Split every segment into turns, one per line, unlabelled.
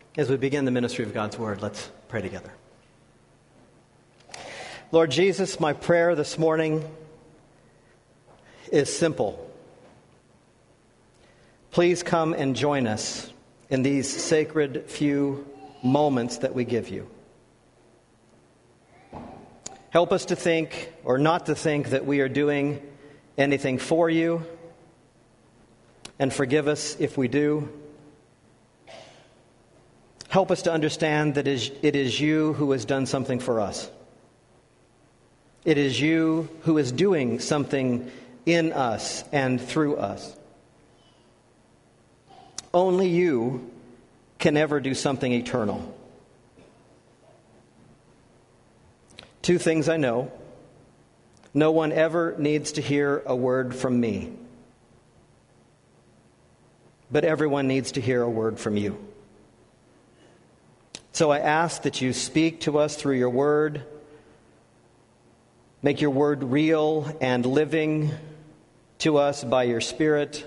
As we begin the ministry of God's Word, let's pray together. Lord Jesus, my prayer this morning is simple. Please come and join us in these sacred few moments that we give you. Help us to think, or not to think, that we are doing anything for you, and forgive us if we do. Help us to understand that it is you who has done something for us. It is you who is doing something in us and through us. Only you can ever do something eternal. Two things I know. No one ever needs to hear a word from me, but everyone needs to hear a word from you. So I ask that you speak to us through your word. Make your word real and living to us by your Spirit.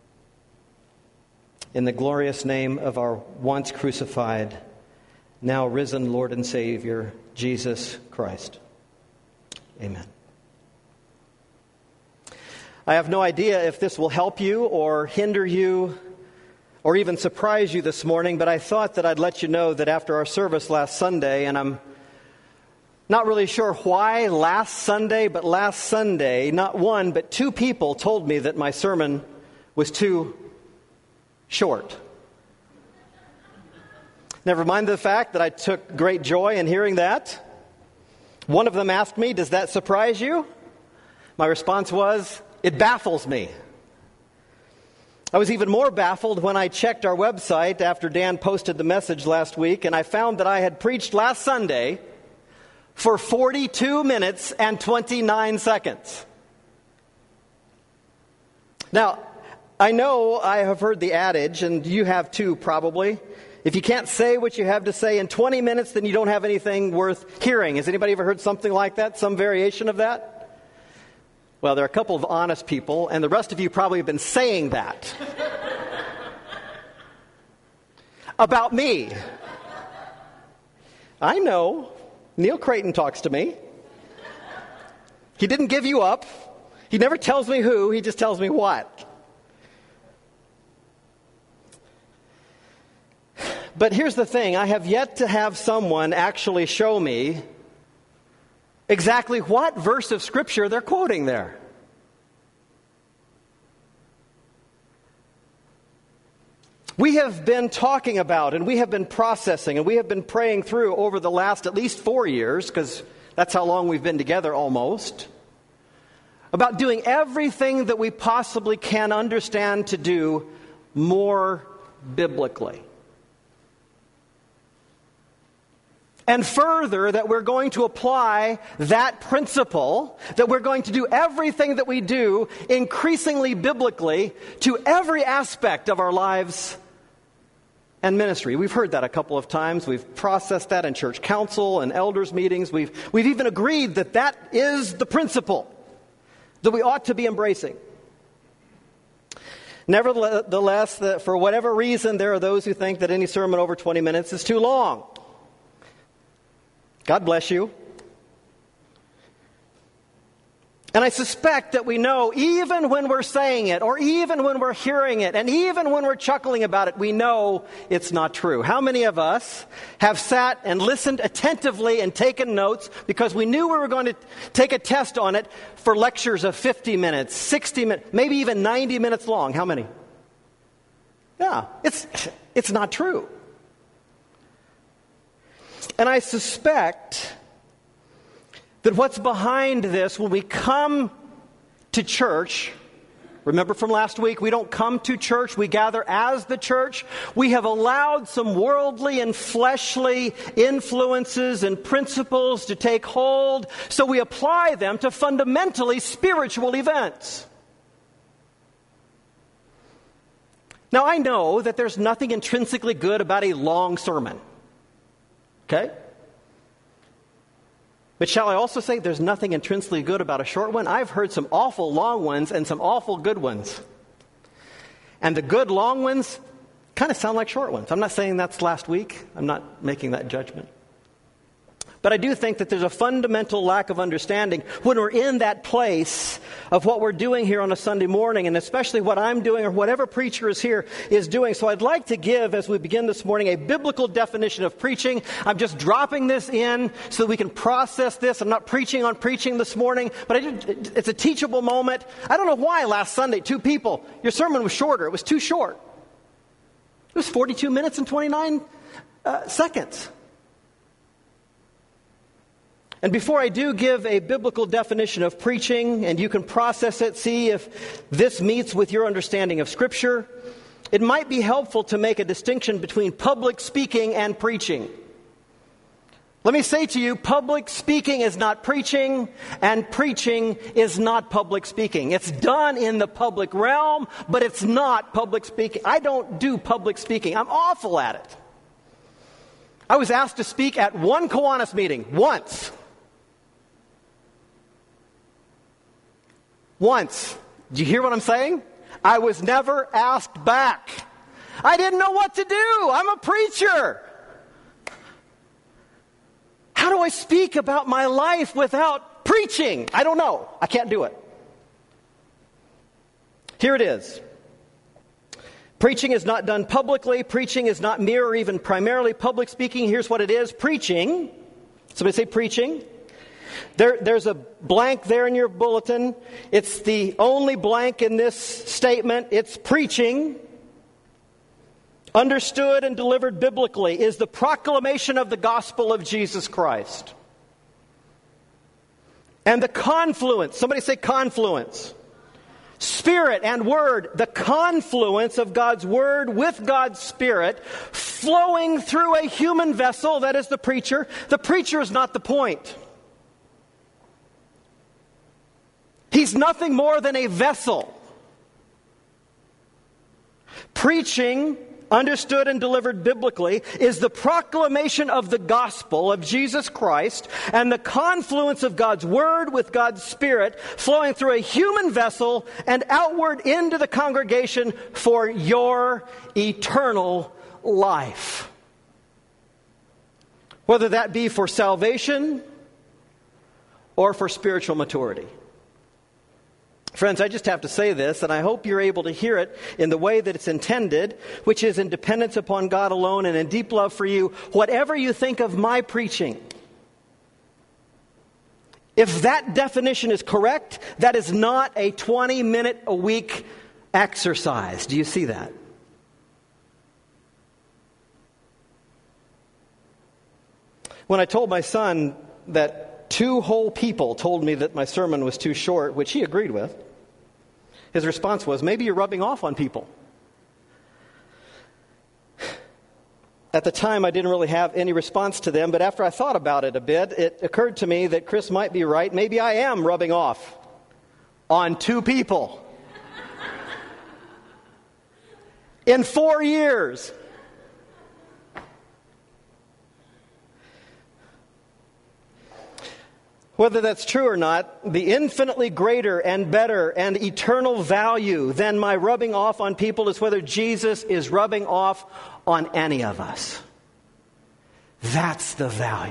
In the glorious name of our once crucified, now risen Lord and Savior, Jesus Christ. Amen. I have no idea if this will help you or hinder you or even surprise you this morning, but I thought that I'd let you know that after our service last Sunday, and I'm not really sure why last Sunday, but last Sunday, not one, but two people told me that my sermon was too short. Never mind the fact that I took great joy in hearing that. One of them asked me, "Does that surprise you?" My response was, "It baffles me." I was even more baffled when I checked our website after Dan posted the message last week, and I found that I had preached last Sunday for 42 minutes and 29 seconds. Now, I know I have heard the adage, and you have too probably, if you can't say what you have to say in 20 minutes, then you don't have anything worth hearing. Has anybody ever heard something like that, some variation of that? Well, there are a couple of honest people, and the rest of you probably have been saying that about me. I know. Neil Creighton talks to me. He didn't give you up. He never tells me who, he just tells me what. But here's the thing, I have yet to have someone actually show me exactly what verse of Scripture they're quoting there. We have been talking about, and we have been processing, and we have been praying through over the last at least 4 years, because that's how long we've been together almost, about doing everything that we possibly can understand to do more biblically. And further, that we're going to apply that principle, that we're going to do everything that we do increasingly biblically to every aspect of our lives and ministry. We've heard that a couple of times. We've processed that in church council and elders meetings. We've even agreed that that is the principle that we ought to be embracing. Nevertheless, that for whatever reason, there are those who think that any sermon over 20 minutes is too long. God bless you. And I suspect that we know, even when we're saying it, or even when we're hearing it, and even when we're chuckling about it, we know it's not true. How many of us have sat and listened attentively and taken notes because we knew we were going to take a test on it for lectures of 50 minutes, 60 minutes, maybe even 90 minutes long? How many? Yeah, it's not true. And I suspect that what's behind this, when we come to church, remember from last week, we don't come to church, we gather as the church. We have allowed some worldly and fleshly influences and principles to take hold, so we apply them to fundamentally spiritual events. Now, I know that there's nothing intrinsically good about a long sermon. Okay? But shall I also say there's nothing intrinsically good about a short one? I've heard some awful long ones and some awful good ones. And the good long ones kind of sound like short ones. I'm not saying that's last week. I'm not making that judgment. But I do think that there's a fundamental lack of understanding when we're in that place of what we're doing here on a Sunday morning, and especially what I'm doing or whatever preacher is here is doing. So I'd like to give, as we begin this morning, a biblical definition of preaching. I'm just dropping this in so that we can process this. I'm not preaching on preaching this morning, but it's a teachable moment. I don't know why last Sunday, 2 people, your sermon was shorter. It was too short. It was 42 minutes and 29 seconds. And before I do give a biblical definition of preaching, and you can process it, see if this meets with your understanding of Scripture, it might be helpful to make a distinction between public speaking and preaching. Let me say to you, public speaking is not preaching, and preaching is not public speaking. It's done in the public realm, but it's not public speaking. I don't do public speaking. I'm awful at it. I was asked to speak at one Kiwanis meeting, once. Once. Do you hear what I'm saying? I was never asked back. I didn't know what to do. I'm a preacher. How do I speak about my life without preaching? I don't know. I can't do it. Here it is. Preaching is not done publicly. Preaching is not mere or even primarily public speaking. Here's what it is. Preaching. Somebody say preaching. There's a blank there in your bulletin. It's the only blank in this statement. It's preaching. Understood and delivered biblically is the proclamation of the gospel of Jesus Christ. And the confluence, somebody say confluence. Spirit and Word, the confluence of God's Word with God's Spirit flowing through a human vessel, that is the preacher. The preacher is not the point. He's nothing more than a vessel. Preaching, understood and delivered biblically, is the proclamation of the gospel of Jesus Christ and the confluence of God's Word with God's Spirit flowing through a human vessel and outward into the congregation for your eternal life. Whether that be for salvation or for spiritual maturity. Friends, I just have to say this, and I hope you're able to hear it in the way that it's intended, which is in dependence upon God alone and in deep love for you. Whatever you think of my preaching, if that definition is correct, that is not a 20-minute-a-week exercise. Do you see that? When I told my son that 2 whole people told me that my sermon was too short, which he agreed with, his response was, maybe you're rubbing off on people. At the time, I didn't really have any response to them, but after I thought about it a bit, it occurred to me that Chris might be right. Maybe I am rubbing off on 2 people. In 4 years. Whether that's true or not, the infinitely greater and better and eternal value than my rubbing off on people is whether Jesus is rubbing off on any of us. That's the value.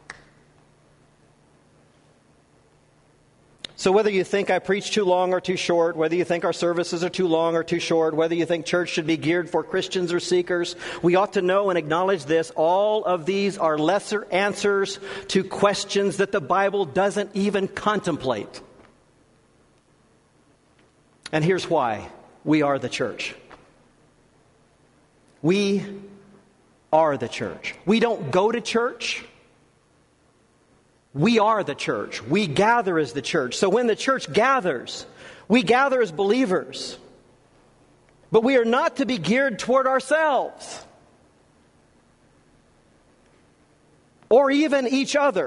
So whether you think I preach too long or too short, whether you think our services are too long or too short, whether you think church should be geared for Christians or seekers, we ought to know and acknowledge this. All of these are lesser answers to questions that the Bible doesn't even contemplate. And here's why. We are the church. We are the church. We don't go to church. We are the church. We gather as the church. So when the church gathers, we gather as believers. But we are not to be geared toward ourselves or even each other.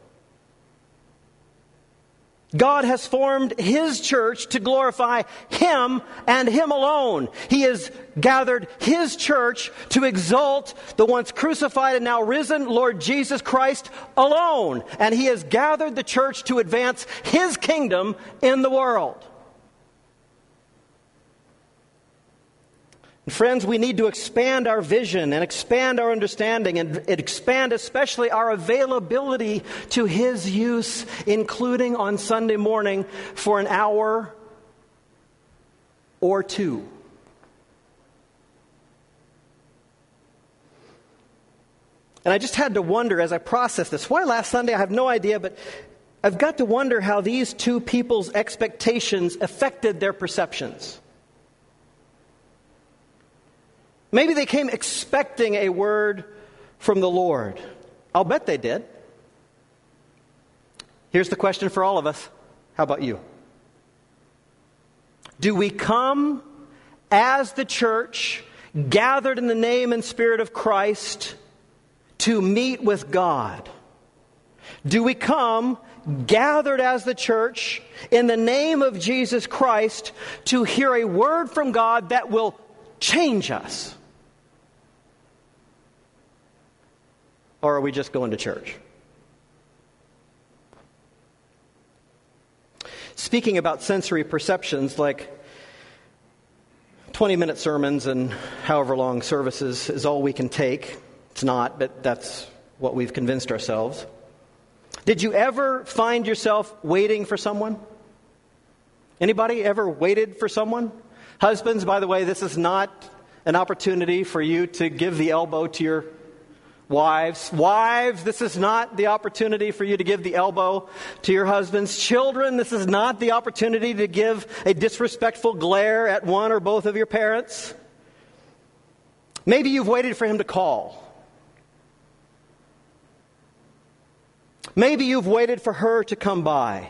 God has formed His church to glorify Him and Him alone. He has gathered His church to exalt the once crucified and now risen Lord Jesus Christ alone. And He has gathered the church to advance His kingdom in the world. Friends, we need to expand our vision and expand our understanding and expand especially our availability to His use, including on Sunday morning for an hour or two. And I just had to wonder as I processed this, why last Sunday? I have no idea, but I've got to wonder how these two people's expectations affected their perceptions. Maybe they came expecting a word from the Lord. I'll bet they did. Here's the question for all of us. How about you? Do we come as the church, gathered in the name and spirit of Christ, to meet with God? Do we come gathered as the church in the name of Jesus Christ to hear a word from God that will change us? Or are we just going to church? Speaking about sensory perceptions, like 20-minute sermons and however long services is all we can take. It's not, but that's what we've convinced ourselves. Did you ever find yourself waiting for someone? Anybody ever waited for someone? Husbands, by the way, this is not an opportunity for you to give the elbow to your wives. Wives, this is not the opportunity for you to give the elbow to your husbands. Children, this is not the opportunity to give a disrespectful glare at one or both of your parents. Maybe you've waited for him to call. Maybe you've waited for her to come by.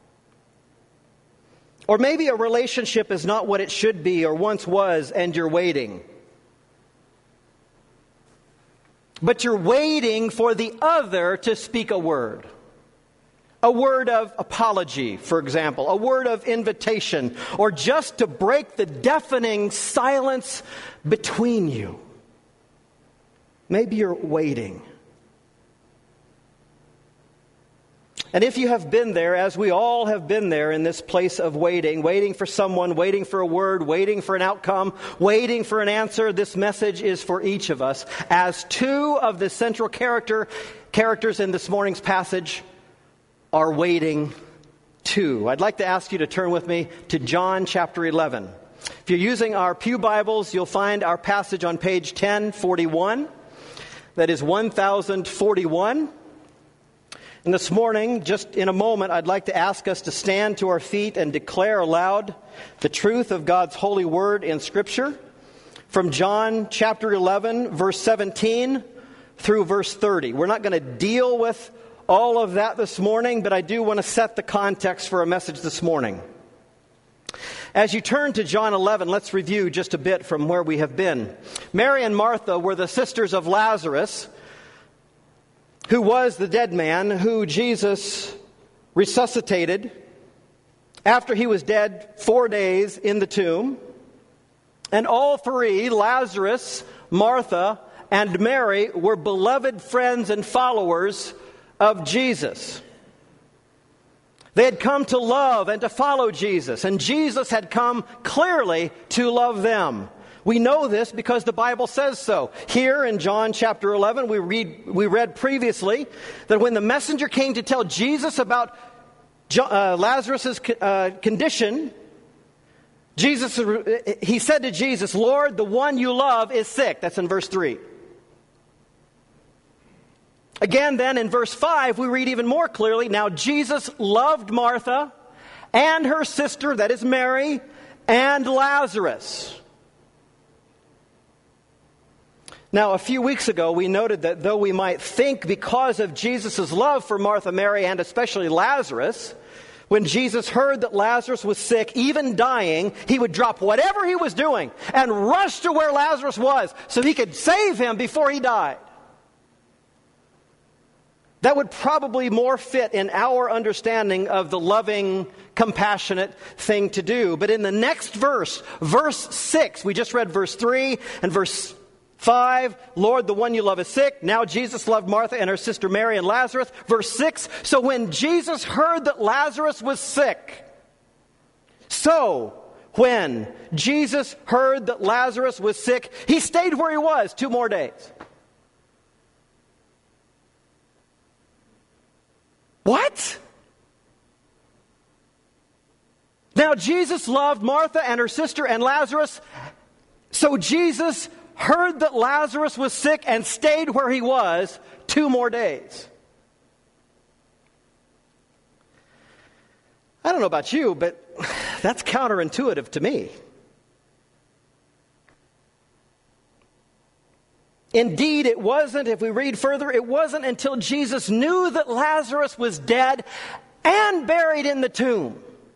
Or maybe a relationship is not what it should be or once was, and you're waiting. But you're waiting for the other to speak a word. A word of apology, for example. A word of invitation. Or just to break the deafening silence between you. Maybe you're waiting. And if you have been there, as we all have been there in this place of waiting, waiting for someone, waiting for a word, waiting for an outcome, waiting for an answer, this message is for each of us. As two of the central characters in this morning's passage are waiting too. I'd like to ask you to turn with me to John chapter 11. If you're using our Pew Bibles, you'll find our passage on page 1041. That is 1041. And this morning, just in a moment, I'd like to ask us to stand to our feet and declare aloud the truth of God's holy word in Scripture from John chapter 11, verse 17 through verse 30. We're not going to deal with all of that this morning, but I do want to set the context for a message this morning. As you turn to John 11, let's review just a bit from where we have been. Mary and Martha were the sisters of Lazarus, who was the dead man who Jesus resuscitated after he was dead 4 days in the tomb. And all three, Lazarus, Martha, and Mary, were beloved friends and followers of Jesus. They had come to love and to follow Jesus, and Jesus had come clearly to love them. We know this because the Bible says so. Here in John chapter 11, we read previously that when the messenger came to tell Jesus about Lazarus' condition, he said to Jesus, "Lord, the one you love is sick." That's in verse 3. Again, then, in verse 5, we read even more clearly, now Jesus loved Martha and her sister, that is Mary, and Lazarus. Now, a few weeks ago, we noted that though we might think because of Jesus' love for Martha, Mary, and especially Lazarus, when Jesus heard that Lazarus was sick, even dying, he would drop whatever he was doing and rush to where Lazarus was so he could save him before he died. That would probably more fit in our understanding of the loving, compassionate thing to do. But in the next verse, verse 6, we just read verse 3 and verse 5, Lord, the one you love is sick. Now Jesus loved Martha and her sister Mary and Lazarus. Verse 6, so when Jesus heard that Lazarus was sick, so when Jesus heard that Lazarus was sick, he stayed where he was 2 more days. What? Now, Jesus loved Martha and her sister and Lazarus, so Jesus heard that Lazarus was sick and stayed where he was 2 more days. I don't know about you, but that's counterintuitive to me. Indeed, it wasn't, if we read further, it wasn't until Jesus knew that Lazarus was dead and buried in the tomb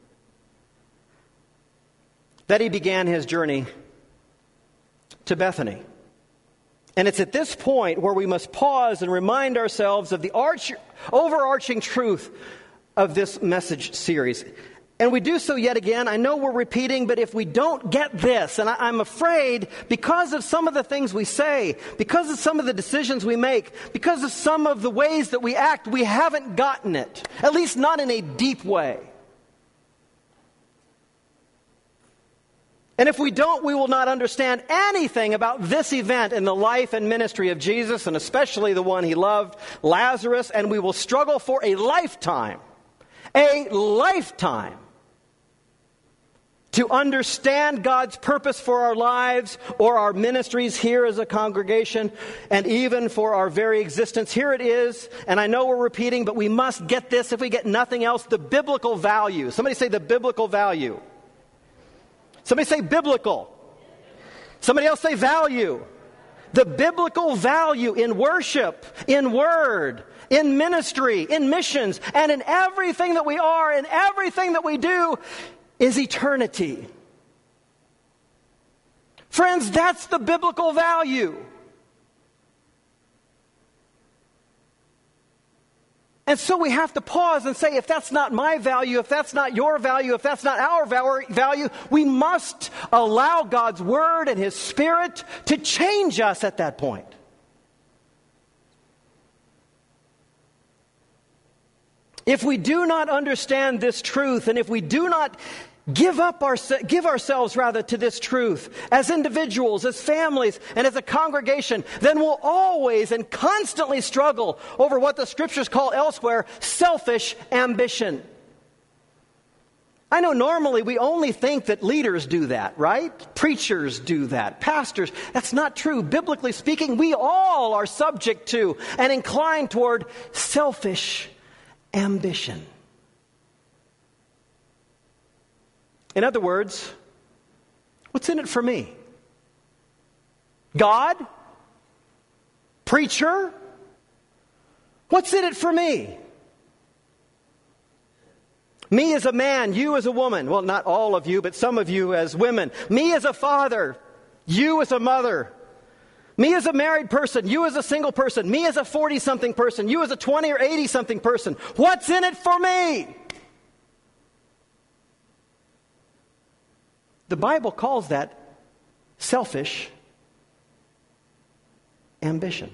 that he began his journey to Bethany. And it's at this point where we must pause and remind ourselves of the overarching truth of this message series. And we do so yet again. I know we're repeating, but if we don't get this, and I'm afraid because of some of the things we say, because of some of the decisions we make, because of some of the ways that we act, we haven't gotten it. At least not in a deep way. And if we don't, we will not understand anything about this event in the life and ministry of Jesus, and especially the one he loved, Lazarus, and we will struggle for a lifetime to understand God's purpose for our lives or our ministries here as a congregation, and even for our very existence. Here it is, and I know we're repeating, but we must get this if we get nothing else, the biblical value. Somebody say the biblical value. Somebody say biblical. Somebody else say value. The biblical value in worship, in word, in ministry, in missions, and in everything that we are, in everything that we do, is eternity. Friends, that's the biblical value. And so we have to pause and say, if that's not my value, if that's not your value, if that's not our value, we must allow God's Word and His Spirit to change us at that point. If we do not understand this truth, and if we do not give ourselves to this truth as individuals, as families, and as a congregation, then we'll always and constantly struggle over what the Scriptures call elsewhere selfish ambition. I know normally we only think that leaders do that, right? Preachers do that, pastors. That's not true. Biblically speaking, we all are subject to and inclined toward selfish ambition. In other words, what's in it for me? God? Preacher? What's in it for me? Me as a man, you as a woman. Well, not all of you, but some of you as women. Me as a father, you as a mother. Me as a married person, you as a single person. Me as a 40-something person, you as a 20 or 80-something person. What's in it for me? The Bible calls that selfish ambition.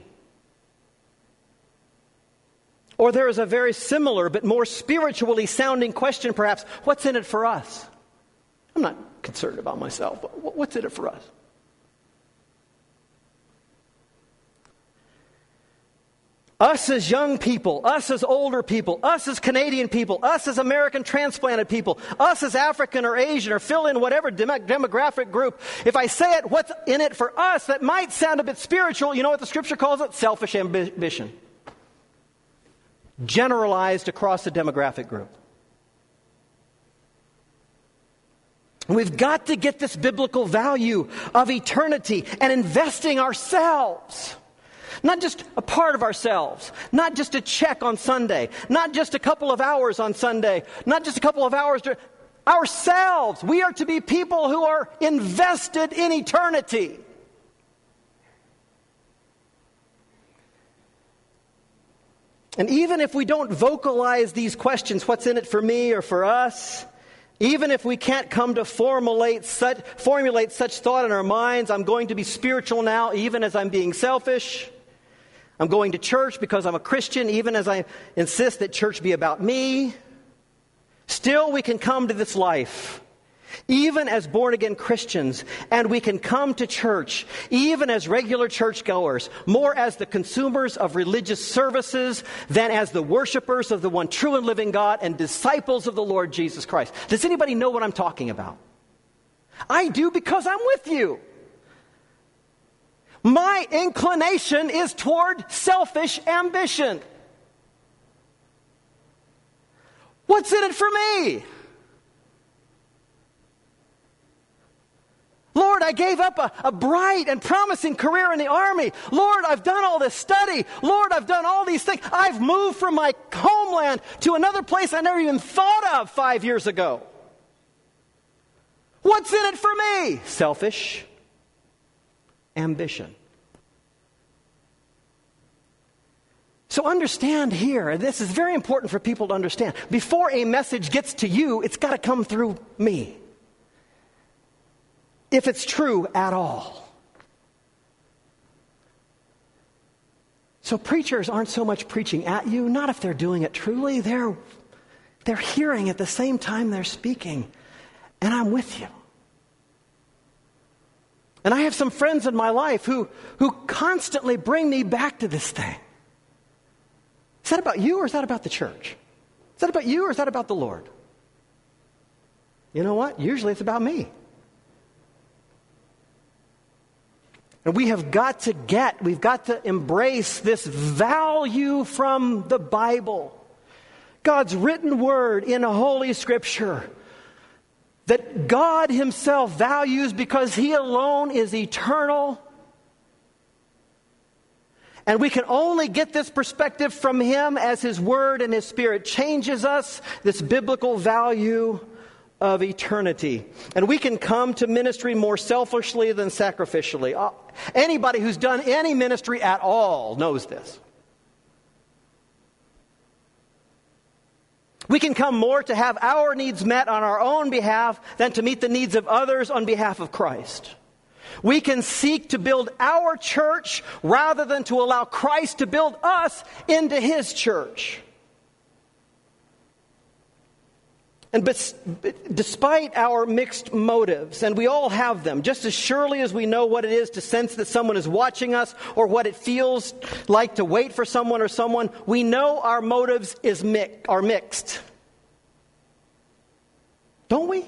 Or there is a very similar but more spiritually sounding question perhaps. What's in it for us? I'm not concerned about myself, but what's in it for us? Us as young people, us as older people, us as Canadian people, us as American transplanted people, us as African or Asian or fill in whatever demographic group. If I say it, what's in it for us, that might sound a bit spiritual. You know what the Scripture calls it? Selfish ambition. Generalized across the demographic group. We've got to get this biblical value of eternity and investing ourselves. Not just a part of ourselves, not just a check on Sunday, not just a couple of hours on Sunday, not just a couple of hours, ourselves. We are to be people who are invested in eternity. And even if we don't vocalize these questions, what's in it for me or for us, even if we can't come to formulate such thought in our minds, I'm going to be spiritual now, even as I'm being selfish. I'm going to church because I'm a Christian, even as I insist that church be about me. Still, we can come to this life even as born-again Christians, and we can come to church, even as regular churchgoers, more as the consumers of religious services than as the worshipers of the one true and living God and disciples of the Lord Jesus Christ. Does anybody know what I'm talking about? I do, because I'm with you. My inclination is toward selfish ambition. What's in it for me? Lord, I gave up a bright and promising career in the army. Lord, I've done all this study. Lord, I've done all these things. I've moved from my homeland to another place I never even thought of 5 years ago. What's in it for me? Selfish ambition. So understand here, and this is very important for people to understand, before a message gets to you, it's got to come through me. If it's true at all. So preachers aren't so much preaching at you, not if they're doing it truly. They're hearing at the same time they're speaking. And I'm with you. And I have some friends in my life who constantly bring me back to this thing. Is that about you or is that about the church? Is that about you or is that about the Lord? You know what? Usually it's about me. And we've got to embrace this value from the Bible. God's written word in Holy Scripture that God Himself values because He alone is eternal. And we can only get this perspective from Him as His Word and His Spirit changes us, this biblical value of eternity. And we can come to ministry more selfishly than sacrificially. Anybody who's done any ministry at all knows this. We can come more to have our needs met on our own behalf than to meet the needs of others on behalf of Christ. We can seek to build our church rather than to allow Christ to build us into His church. And despite our mixed motives, and we all have them, just as surely as we know what it is to sense that someone is watching us or what it feels like to wait for someone or someone, we know our motives are mixed. Don't we?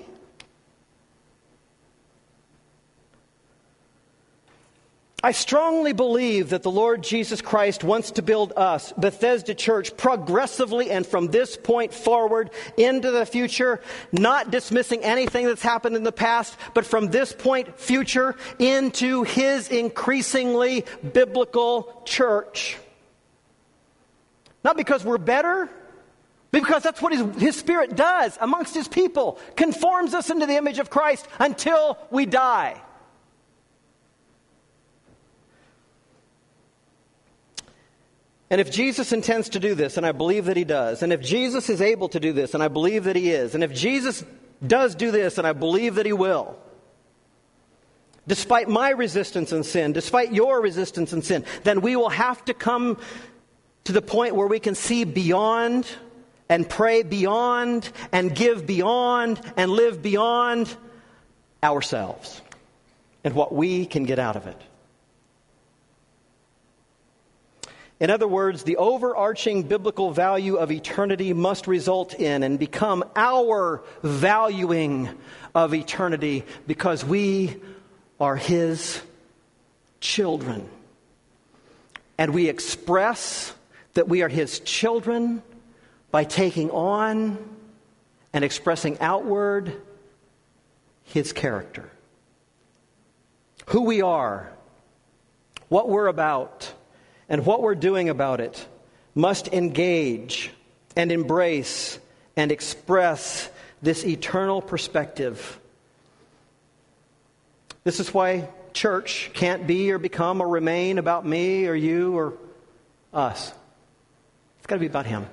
I strongly believe that the Lord Jesus Christ wants to build us, Bethesda Church, progressively and from this point forward into the future, not dismissing anything that's happened in the past, but from this point future into His increasingly biblical church. Not because we're better, but because that's what His Spirit does amongst His people, conforms us into the image of Christ until we die. And if Jesus intends to do this, and I believe that He does, and if Jesus is able to do this, and I believe that He is, and if Jesus does do this, and I believe that He will, despite my resistance and sin, despite your resistance and sin, then we will have to come to the point where we can see beyond and pray beyond and give beyond and live beyond ourselves and what we can get out of it. In other words, the overarching biblical value of eternity must result in and become our valuing of eternity because we are His children. And we express that we are His children by taking on and expressing outward His character. Who we are, what we're about, and what we're doing about it must engage and embrace and express this eternal perspective. This is why church can't be or become or remain about me or you or us. It's got to be about Him.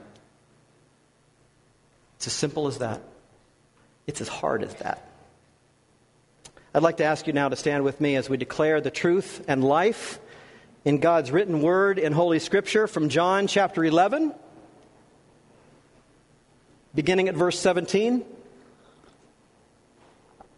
It's as simple as that. It's as hard as that. I'd like to ask you now to stand with me as we declare the truth and life in God's written word in Holy Scripture from John chapter 11, beginning at verse 17.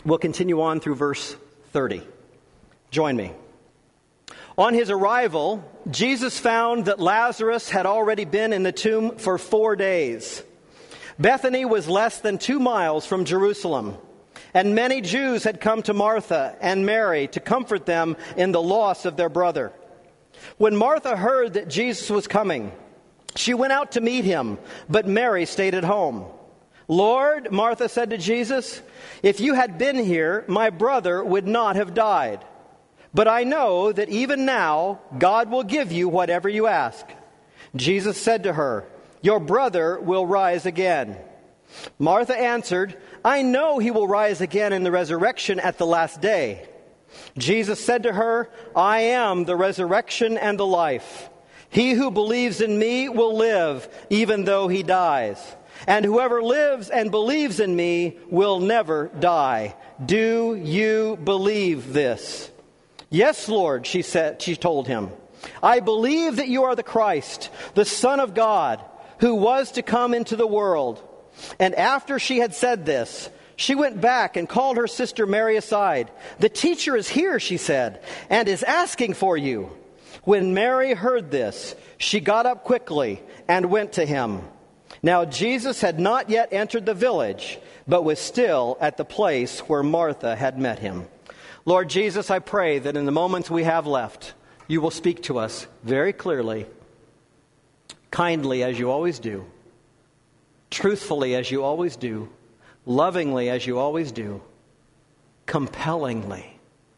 We'll continue on through verse 30. Join me. On his arrival, Jesus found that Lazarus had already been in the tomb for 4 days. Bethany was less than 2 miles from Jerusalem, and many Jews had come to Martha and Mary to comfort them in the loss of their brother. When Martha heard that Jesus was coming, she went out to meet him, but Mary stayed at home. "Lord," Martha said to Jesus, "if you had been here, my brother would not have died. But I know that even now God will give you whatever you ask." Jesus said to her, "Your brother will rise again." Martha answered, "I know he will rise again in the resurrection at the last day." Jesus said to her, "I am the resurrection and the life. He who believes in me will live even though he dies. And whoever lives and believes in me will never die. Do you believe this?" "Yes, Lord," she told him. "I believe that you are the Christ, the Son of God, who was to come into the world." And after she had said this, she went back and called her sister Mary aside. "The teacher is here," she said, "and is asking for you." When Mary heard this, she got up quickly and went to him. Now Jesus had not yet entered the village, but was still at the place where Martha had met him. Lord Jesus, I pray that in the moments we have left, you will speak to us very clearly, kindly as you always do, truthfully as you always do, lovingly as you always do, compellingly.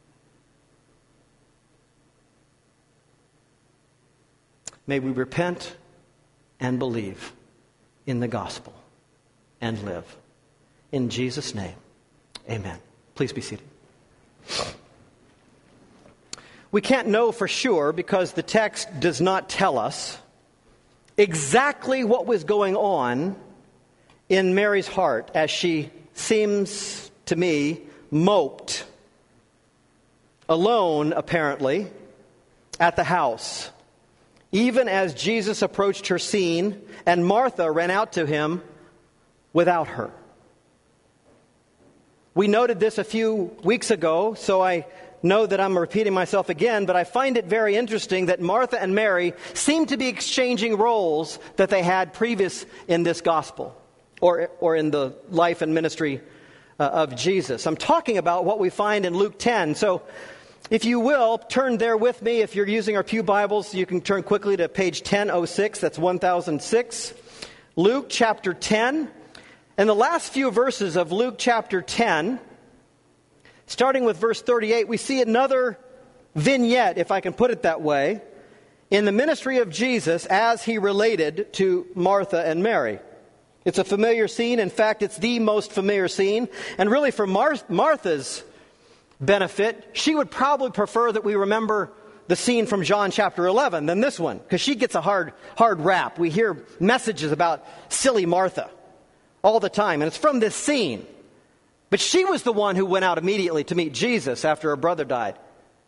May we repent and believe in the gospel and live. In Jesus' name, amen. Please be seated. We can't know for sure because the text does not tell us exactly what was going on in Mary's heart as she seems to me moped, alone apparently, at the house, even as Jesus approached her scene and Martha ran out to him without her. We noted this a few weeks ago, so I know that I'm repeating myself again, but I find it very interesting that Martha and Mary seem to be exchanging roles that they had previous in this gospel or in the life and ministry of Jesus. I'm talking about what we find in Luke 10. So if you will, turn there with me. If you're using our Pew Bibles, you can turn quickly to page 1006. That's 1006. Luke chapter 10. In the last few verses of Luke chapter 10, starting with verse 38, we see another vignette, if I can put it that way, in the ministry of Jesus as he related to Martha and Mary. It's a familiar scene. In fact, it's the most familiar scene. And really for Martha's benefit, she would probably prefer that we remember the scene from John chapter 11 than this one, because she gets a hard rap. We hear messages about silly Martha all the time, and it's from this scene. But she was the one who went out immediately to meet Jesus after her brother died.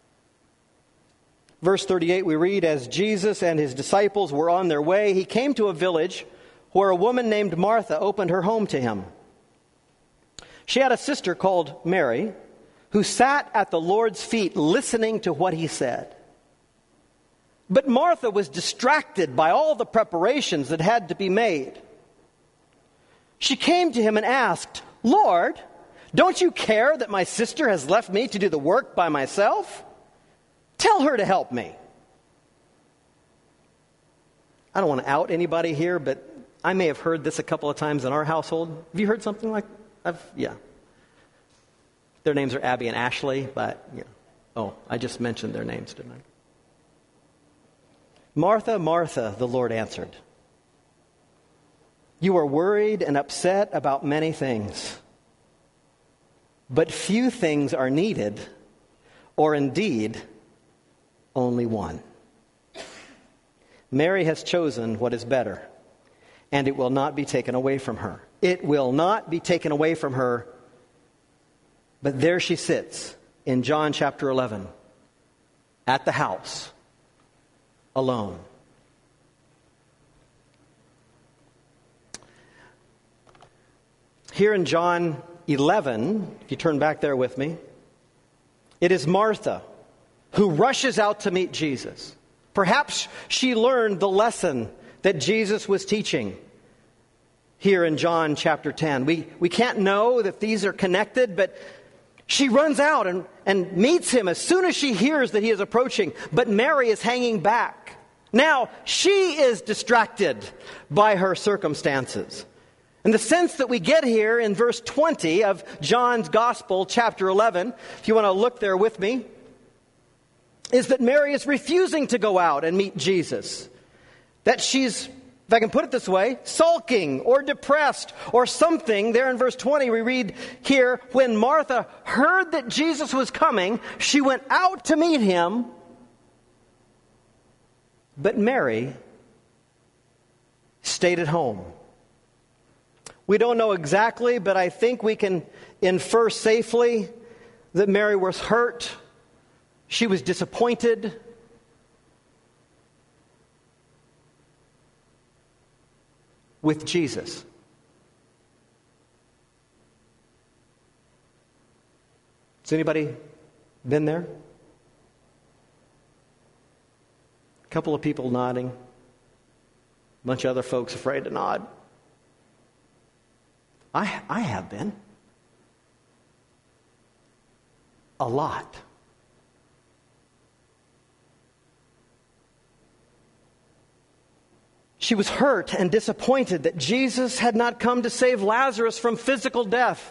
Verse 38, we read, "As Jesus and his disciples were on their way, he came to a village where a woman named Martha opened her home to him. She had a sister called Mary, who sat at the Lord's feet listening to what he said. But Martha was distracted by all the preparations that had to be made. She came to him and asked, 'Lord, don't you care that my sister has left me to do the work by myself? Tell her to help me.'" I don't want to out anybody here, but I may have heard this a couple of times in our household. Have you heard something like that? Yeah. Their names are Abby and Ashley, but yeah. Oh, I just mentioned their names, didn't I? "Martha, Martha," the Lord answered, "you are worried and upset about many things. But few things are needed, or indeed only one. Mary has chosen what is better, and it will not be taken away from her." It will not be taken away from her. But there she sits in John chapter 11 at the house, alone. Here in John 11, if you turn back there with me, it is Martha who rushes out to meet Jesus. Perhaps she learned the lesson that Jesus was teaching here in John chapter 10. We can't know that these are connected, but she runs out and meets him as soon as she hears that he is approaching. But Mary is hanging back. Now, she is distracted by her circumstances. And the sense that we get here in verse 20 of John's Gospel, chapter 11, if you want to look there with me, is that Mary is refusing to go out and meet Jesus. That she's, if I can put it this way, sulking or depressed or something. There in verse 20 we read here, when Martha heard that Jesus was coming, she went out to meet him. But Mary stayed at home. We don't know exactly, but I think we can infer safely that Mary was hurt. She was disappointed. With Jesus. Has anybody been there? A couple of people nodding. A bunch of other folks afraid to nod. I have been. A lot. She was hurt and disappointed that Jesus had not come to save Lazarus from physical death.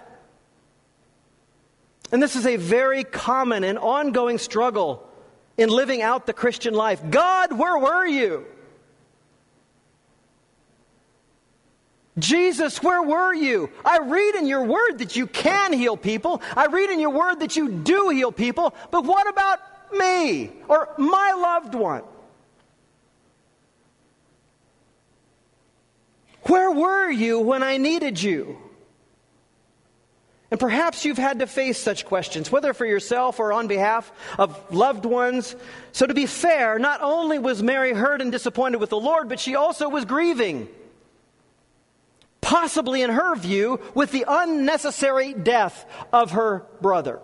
And this is a very common and ongoing struggle in living out the Christian life. God, where were you? Jesus, where were you? I read in your word that you can heal people. I read in your word that you do heal people. But what about me or my loved one? Where were you when I needed you? And perhaps you've had to face such questions, whether for yourself or on behalf of loved ones. So to be fair, not only was Mary hurt and disappointed with the Lord, but she also was grieving. Possibly, in her view, with the unnecessary death of her brother.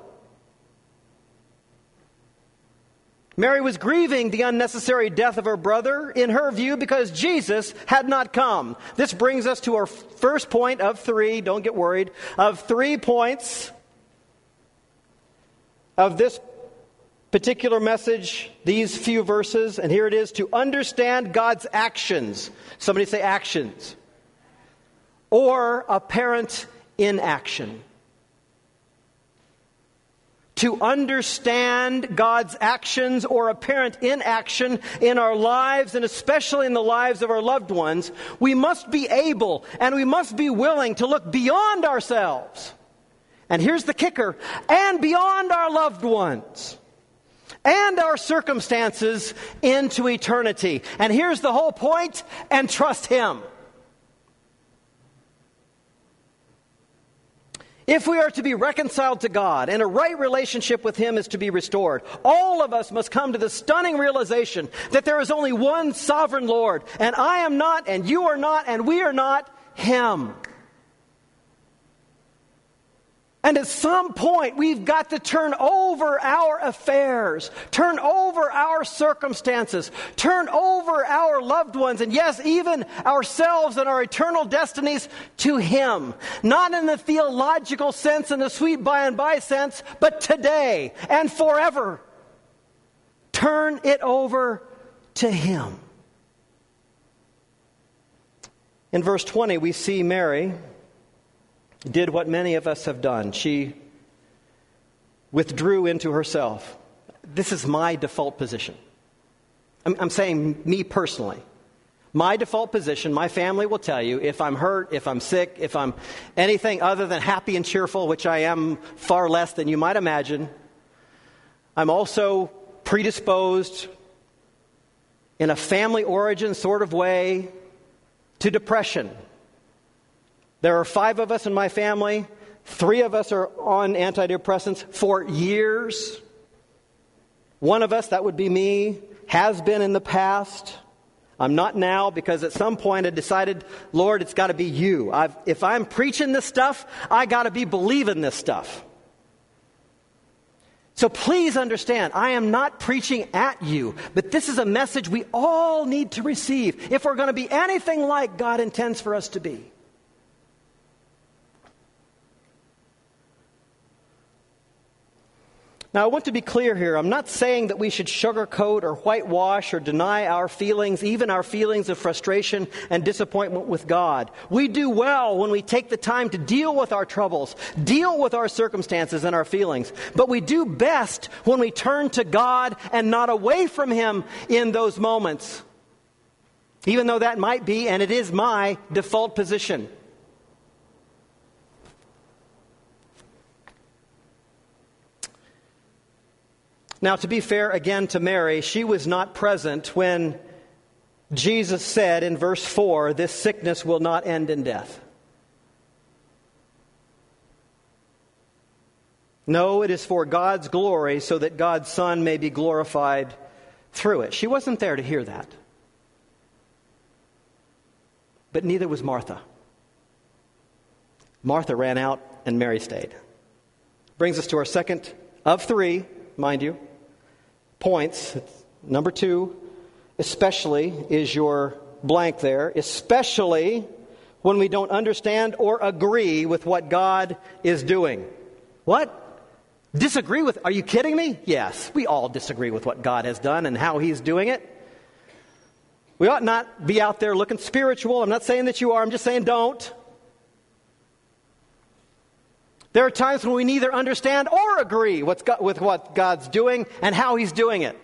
Mary was grieving the unnecessary death of her brother, in her view, because Jesus had not come. This brings us to our first point of 3, don't get worried, of 3 points of this particular message, these few verses, and here it is: to understand God's actions. Somebody say actions. Or apparent inaction. To understand God's actions or apparent inaction in our lives, and especially in the lives of our loved ones, we must be able and we must be willing to look beyond ourselves. And here's the kicker: and beyond our loved ones and our circumstances into eternity. And here's the whole point: and trust Him. If we are to be reconciled to God and a right relationship with Him is to be restored, all of us must come to the stunning realization that there is only one sovereign Lord, and I am not, and you are not, and we are not Him. And at some point, we've got to turn over our affairs, turn over our circumstances, turn over our loved ones, and yes, even ourselves and our eternal destinies to Him. Not in the theological sense and the sweet by and by sense, but today and forever. Turn it over to Him. In verse 20, we see Mary did what many of us have done. She withdrew into herself. This is my default position. I'm saying me personally. My default position, my family will tell you, if I'm hurt, if I'm sick, if I'm anything other than happy and cheerful, which I am far less than you might imagine, I'm also predisposed in a family origin sort of way to depression. There are 5 of us in my family. 3 of us are on antidepressants for years. 1 of us, that would be me, has been in the past. I'm not now because at some point I decided, Lord, it's got to be you. If I'm preaching this stuff, I got to be believing this stuff. So please understand, I am not preaching at you, but this is a message we all need to receive if we're going to be anything like God intends for us to be. Now, I want to be clear here. I'm not saying that we should sugarcoat or whitewash or deny our feelings, even our feelings of frustration and disappointment with God. We do well when we take the time to deal with our troubles, deal with our circumstances and our feelings. But we do best when we turn to God and not away from Him in those moments. Even though that might be, and it is my default position. Now, to be fair again to Mary, she was not present when Jesus said in verse 4, "This sickness will not end in death." No, it is for God's glory so that God's Son may be glorified through it. She wasn't there to hear that. But neither was Martha. Martha ran out and Mary stayed. Brings us to our second of three, mind you, points. Number 2, especially is your blank there. Especially when we don't understand or agree with what God is doing. What? Disagree with? Are you kidding me? Yes, we all disagree with what God has done and how He's doing it. We ought not be out there looking spiritual. I'm not saying that you are. I'm just saying don't. There are times when we neither understand or agree with what God's doing and how He's doing it.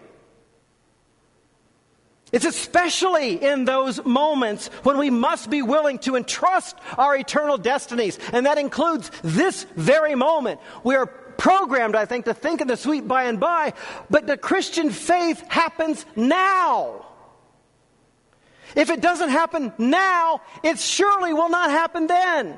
It's especially in those moments when we must be willing to entrust our eternal destinies. And that includes this very moment. We are programmed, I think, to think of the sweet by and by. But the Christian faith happens now. If it doesn't happen now, it surely will not happen then.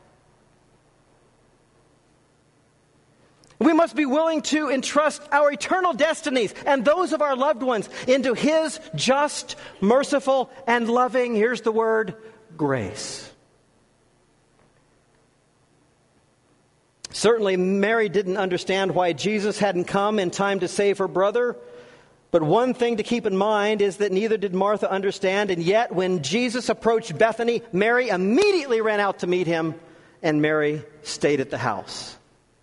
We must be willing to entrust our eternal destinies and those of our loved ones into His just, merciful, and loving, here's the word, grace. Certainly, Mary didn't understand why Jesus hadn't come in time to save her brother. But one thing to keep in mind is that neither did Martha understand. And yet, when Jesus approached Bethany, Mary immediately ran out to meet Him, and Mary stayed at the house.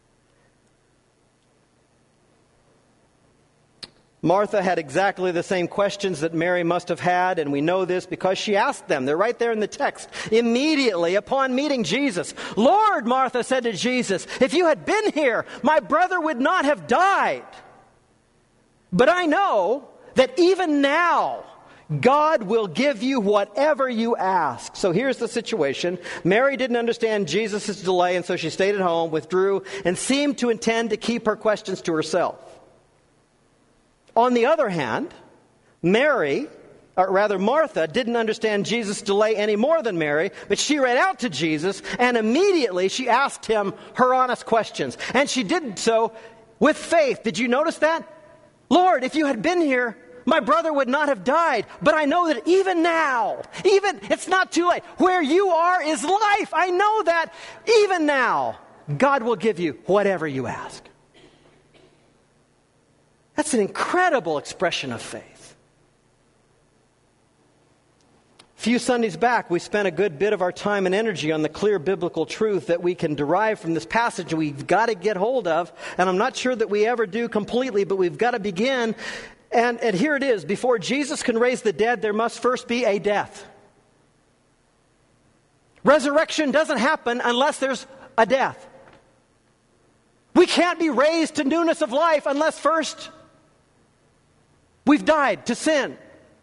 Martha had exactly the same questions that Mary must have had, and we know this because she asked them. They're right there in the text. Immediately upon meeting Jesus, "Lord," Martha said to Jesus, "if you had been here, my brother would not have died. But I know that even now, God will give you whatever you ask." So here's the situation. Mary didn't understand Jesus' delay, and so she stayed at home, withdrew, and seemed to intend to keep her questions to herself. On the other hand, Martha didn't understand Jesus' delay any more than Mary, but she ran out to Jesus, and immediately she asked Him her honest questions. And she did so with faith. Did you notice that? "Lord, if you had been here, my brother would not have died. But I know that even now, it's not too late. Where you are is life. I know that even now, God will give you whatever you ask." That's an incredible expression of faith. A few Sundays back, we spent a good bit of our time and energy on the clear biblical truth that we can derive from this passage we've got to get hold of. And I'm not sure that we ever do completely, but we've got to begin. And here it is. Before Jesus can raise the dead, there must first be a death. Resurrection doesn't happen unless there's a death. We can't be raised to newness of life unless first we've died to sin.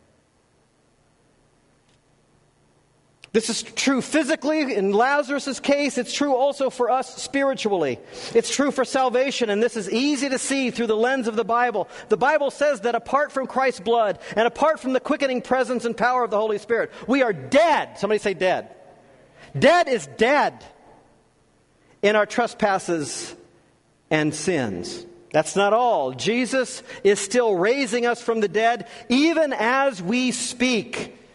This is true physically in Lazarus' case. It's true also for us spiritually. It's true for salvation, and this is easy to see through the lens of the Bible. The Bible says that apart from Christ's blood and apart from the quickening presence and power of the Holy Spirit, we are dead. Somebody say dead. Dead is dead in our trespasses and sins. That's not all. Jesus is still raising us from the dead even as we speak.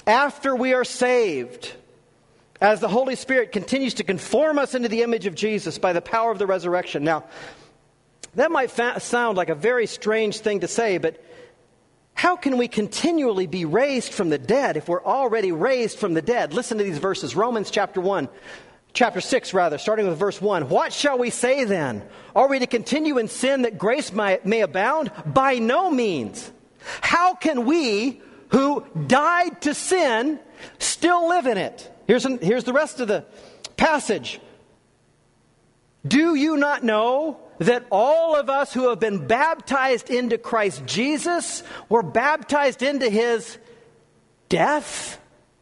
after we are saved, as the Holy Spirit continues to conform us into the image of Jesus by the power of the resurrection. Now, that might sound like a very strange thing to say, but how can we continually be raised from the dead if we're already raised from the dead? Listen to these verses. Romans chapter 6, starting with verse 1. What shall we say then? Are we to continue in sin that grace may abound? By no means. How can we who died to sin still live in it? Here's the rest of the passage. Do you not know that all of us who have been baptized into Christ Jesus were baptized into His death?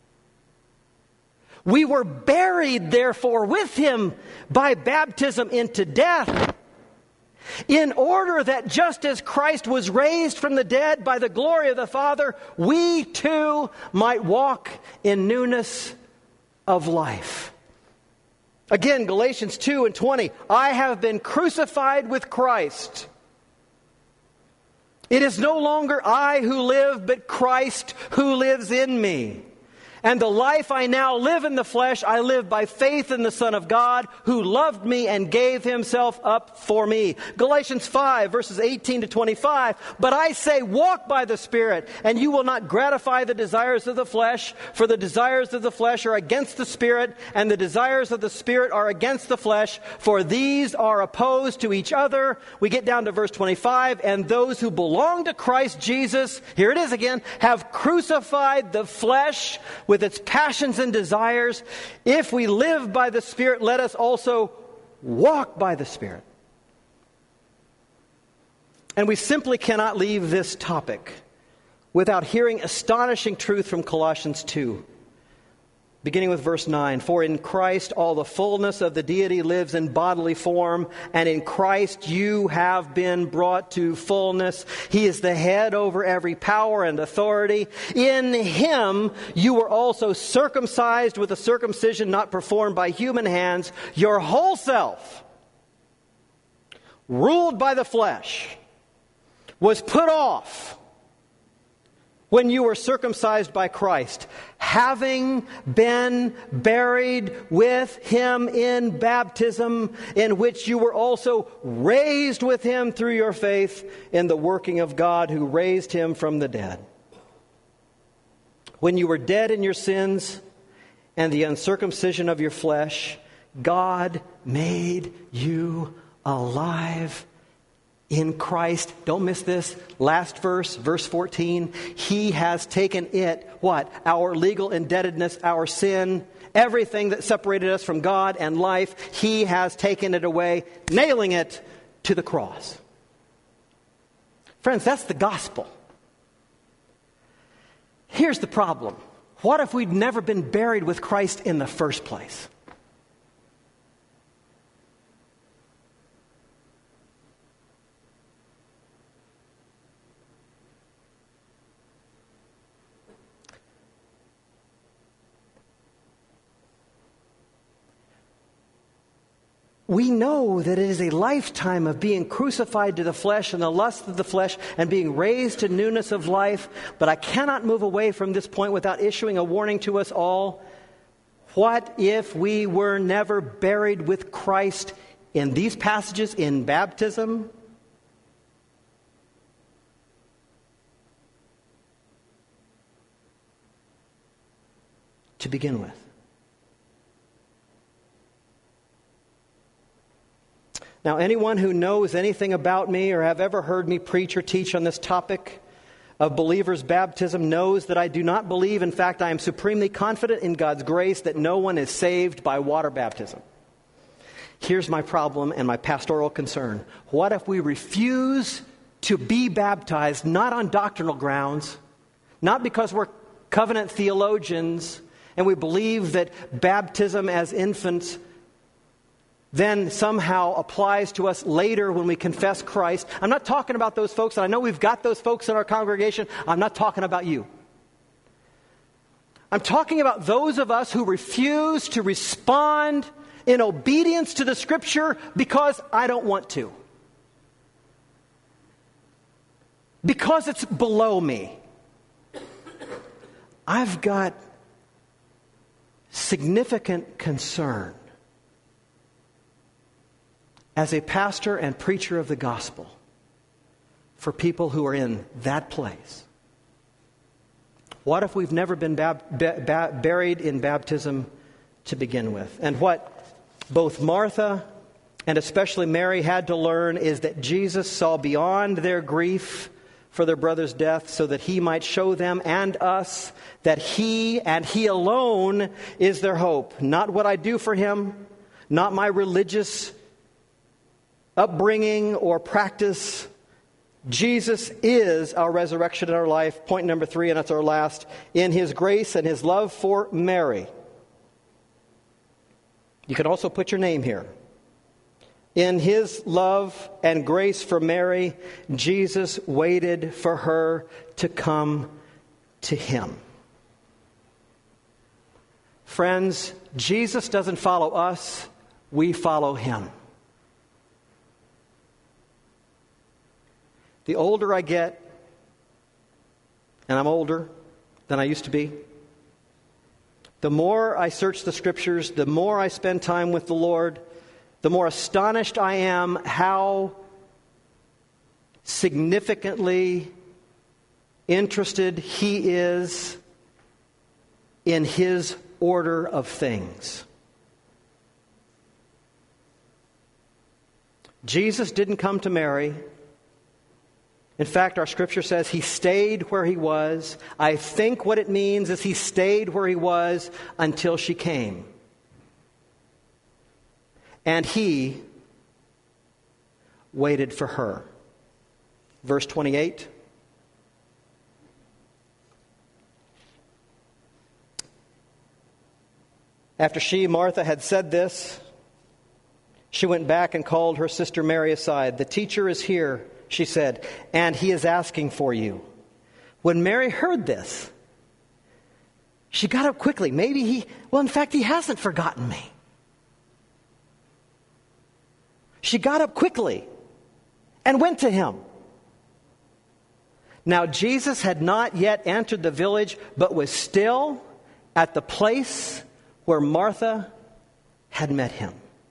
We were buried, therefore, with Him by baptism into death, in order that just as Christ was raised from the dead by the glory of the Father, we too might walk in newness of life. Again, Galatians 2:20, I have been crucified with Christ. It is no longer I who live, but Christ who lives in me. And the life I now live in the flesh, I live by faith in the Son of God, who loved me and gave Himself up for me. Galatians 5, verses 18 to 25. But I say, walk by the Spirit, and you will not gratify the desires of the flesh. For the desires of the flesh are against the Spirit, and the desires of the Spirit are against the flesh. For these are opposed to each other. We get down to verse 25. And those who belong to Christ Jesus, here it is again, have crucified the flesh with its passions and desires. If we live by the Spirit, let us also walk by the Spirit. And we simply cannot leave this topic without hearing astonishing truth from Colossians 2. Beginning with verse 9, for in Christ all the fullness of the deity lives in bodily form, and in Christ you have been brought to fullness. He is the head over every power and authority. In Him you were also circumcised with a circumcision not performed by human hands. Your whole self, ruled by the flesh, was put off when you were circumcised by Christ, having been buried with Him in baptism, in which you were also raised with Him through your faith in the working of God who raised Him from the dead. When you were dead in your sins and the uncircumcision of your flesh, God made you alive in Christ. Don't miss this. Last verse, verse 14. He has taken it, what? Our legal indebtedness, our sin, everything that separated us from God and life. He has taken it away, nailing it to the cross. Friends, that's the gospel. Here's the problem. What if we'd never been buried with Christ in the first place? We know that it is a lifetime of being crucified to the flesh and the lust of the flesh and being raised to newness of life. But I cannot move away from this point without issuing a warning to us all. What if we were never buried with Christ in these passages in baptism? To begin with. Now, anyone who knows anything about me or have ever heard me preach or teach on this topic of believers' baptism knows that I do not believe. In fact, I am supremely confident in God's grace that no one is saved by water baptism. Here's my problem and my pastoral concern. What if we refuse to be baptized, not on doctrinal grounds, not because we're covenant theologians and we believe that baptism as infants then somehow applies to us later when we confess Christ. I'm not talking about those folks, and I know we've got those folks in our congregation. I'm not talking about you. I'm talking about those of us who refuse to respond in obedience to the Scripture because I don't want to. Because it's below me. I've got significant concern as a pastor and preacher of the gospel for people who are in that place. What if we've never been buried in baptism to begin with? And what both Martha and especially Mary had to learn is that Jesus saw beyond their grief for their brother's death so that he might show them and us that he and he alone is their hope. Not what I do for him, not my religious upbringing or practice. Jesus is our resurrection in our life. Point number 3, and that's our last. In his grace and his love for Mary. You can also put your name here. In his love and grace for Mary, Jesus waited for her to come to him. Friends, Jesus doesn't follow us, we follow him. The older I get, and I'm older than I used to be, the more I search the Scriptures, the more I spend time with the Lord, the more astonished I am how significantly interested he is in his order of things. Jesus didn't come to Mary. In fact, our scripture says he stayed where he was. I think what it means is he stayed where he was until she came. And he waited for her. Verse 28. After she, Martha, had said this, she went back and called her sister Mary aside. The teacher is here, she said, and he is asking for you. When Mary heard this, she got up quickly. In fact, he hasn't forgotten me. She got up quickly and went to him. Now, Jesus had not yet entered the village, but was still at the place where Martha had met him.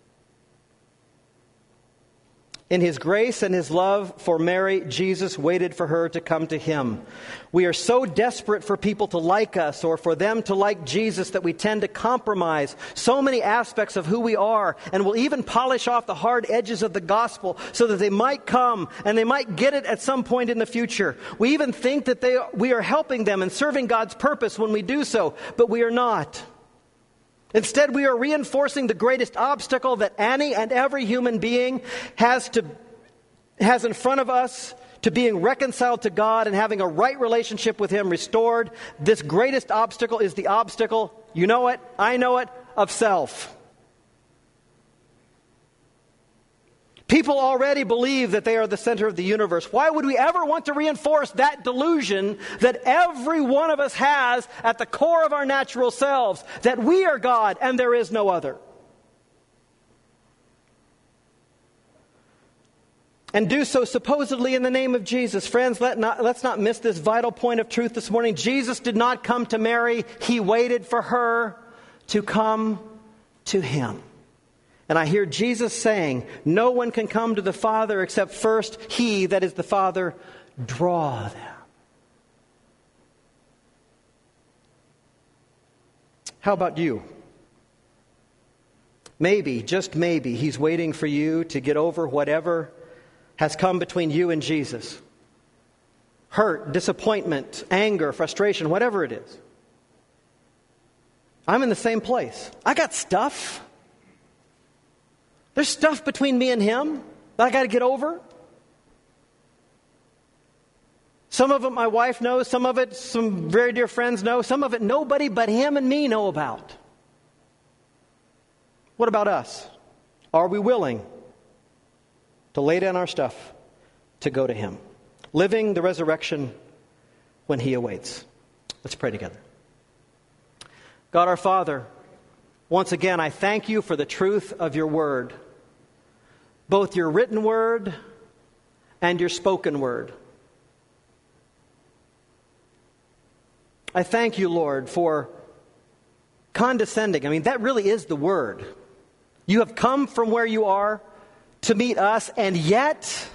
In his grace and his love for Mary, Jesus waited for her to come to him. We are so desperate for people to like us or for them to like Jesus that we tend to compromise so many aspects of who we are, and we'll even polish off the hard edges of the gospel so that they might come and they might get it at some point in the future. We even think that we are helping them and serving God's purpose when we do so, but we are not. Instead, we are reinforcing the greatest obstacle that any and every human being has in front of us to being reconciled to God and having a right relationship with him restored. This greatest obstacle is the obstacle, you know it, I know it, of self. People already believe that they are the center of the universe. Why would we ever want to reinforce that delusion that every one of us has at the core of our natural selves, that we are God and there is no other? And do so supposedly in the name of Jesus. Friends, let's not miss this vital point of truth this morning. Jesus did not come to Mary. He waited for her to come to him. And I hear Jesus saying, no one can come to the Father except first he, that is the Father, draw them. How about you? Maybe, just maybe, he's waiting for you to get over whatever has come between you and Jesus. Hurt, disappointment, anger, frustration, whatever it is. I'm in the same place. I got stuff. There's stuff between me and him that I got to get over. Some of it my wife knows. Some of it some very dear friends know. Some of it nobody but him and me know about. What about us? Are we willing to lay down our stuff to go to him? Living the resurrection when he awaits. Let's pray together. God our Father, once again, I thank you for the truth of your word. Both your written word and your spoken word. I thank you, Lord, for condescending. I mean, that really is the word. You have come from where you are to meet us, and yet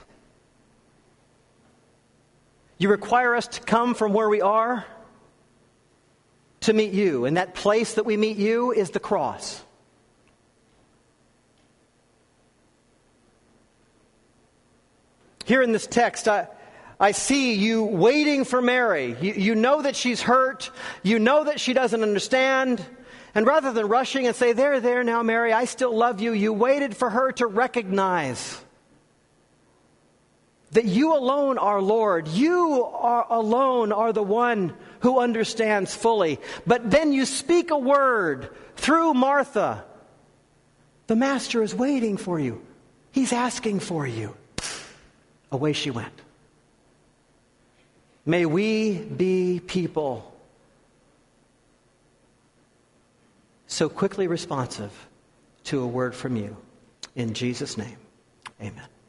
you require us to come from where we are to meet you. And that place that we meet you is the cross. Here in this text, I see you waiting for Mary. You know that she's hurt. You know that she doesn't understand. And rather than rushing and say, there now, Mary, I still love you, you waited for her to recognize that you alone are Lord. You alone are the one who understands fully. But then you speak a word through Martha. The Master is waiting for you. He's asking for you. Away she went. May we be people so quickly responsive to a word from you. In Jesus' name, amen.